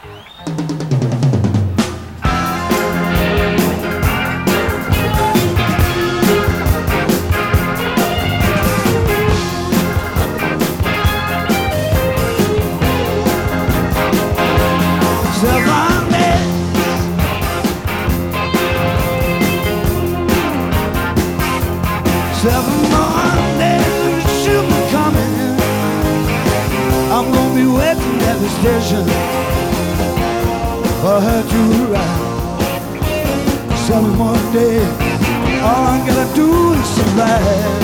7 more days, she'll be coming. I'm gonna be waiting at the station for her to arrive. 7 more days, all I gotta do is survive.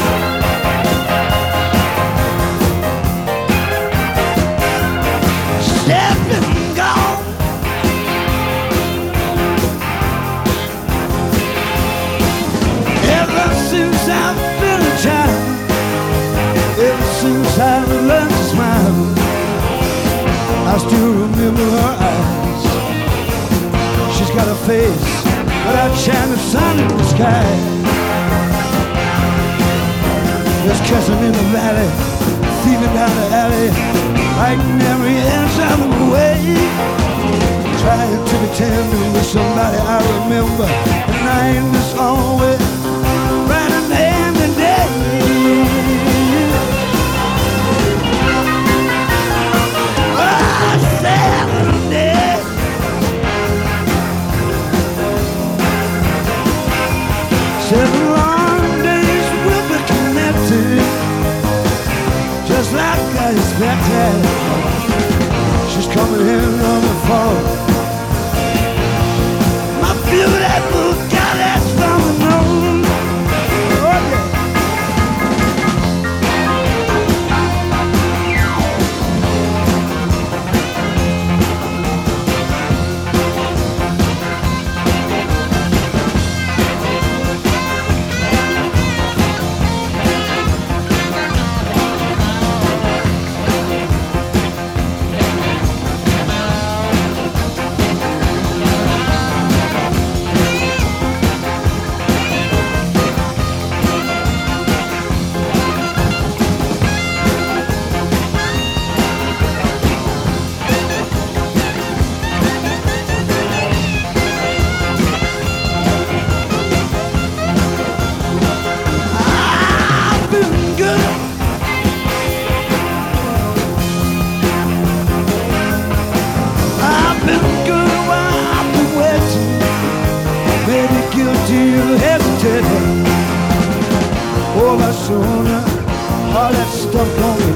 She's been gone. Ever since I've been a child, ever since I've learned to smile, I still remember her eyes. She's got a face without shining sun in the sky. There's cussing in the valley, thieving down the alley, fighting every inch of the way, trying to be tender with somebody I remember, and I ain't this always right in the end of the day. Oh, 7 days. 7 long days will be connected, just like I expected. She's coming in on the phone. My beautiful goddess from the moon. Oh yeah. Oh, but sooner all that stuff gonna